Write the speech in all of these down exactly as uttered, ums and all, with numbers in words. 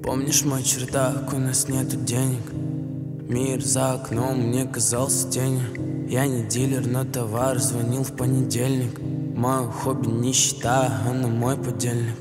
Помнишь мой чердак, у нас нету денег. Мир за окном мне казался тенью. Я не дилер, но товар звонил в понедельник. Мое хобби нищета, она мой подельник.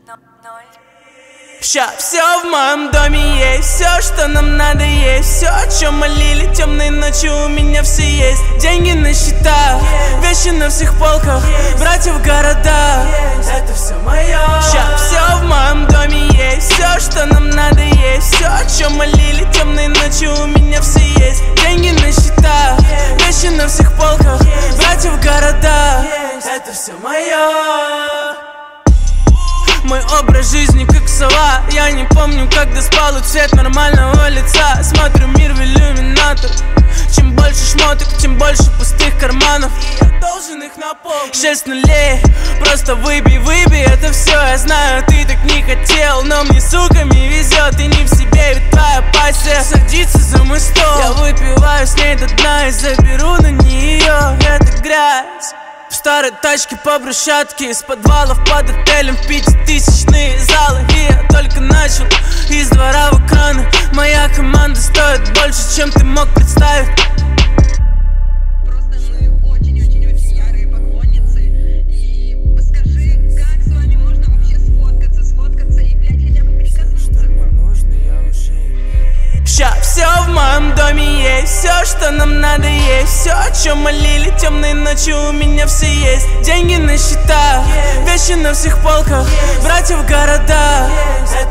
Ща все в моем доме есть, все, что нам надо есть. Все, о чем молили темные ночи, у меня все есть. Деньги на счетах, вещи на всех полках, братья в городах, это все мое. Ща все в моем доме есть, все, что нам надо есть. Все, о чем молили темные ночи, у меня все есть. Деньги на счетах, вещи на всех полках, братья в городах, это все мое. Мой образ жизни как сова. Я не помню, когда спал, и цвет нормального лица. Смотрю мир в иллюминатор. Чем больше шмоток, тем больше пустых карманов. И я должен их наполнить. Шесть нулей, просто выбей, выбей. Это все, я знаю, ты так не хотел. Но мне, суками, везет, и не в себе, ведь твоя пассия садится за мой стол. Я выпиваю с ней до дна и заберу на нее эту грязь. В старой тачке по брусчатке, из подвалов под отелем в пятитысячные залы. И я только начал, из двора в экраны. Моя команда стоит больше, чем ты мог представить. Просто мы очень-очень-очень ярые поклонницы. И скажи, как с вами можно вообще сфоткаться, сфоткаться и, блядь, хотя бы прикоснуться к вам? Ща все в моем доме есть, все, что нам надо есть. Все, о чем молили темные ночи, у меня все есть. Деньги на счетах, вещи на всех полках, братья в городах,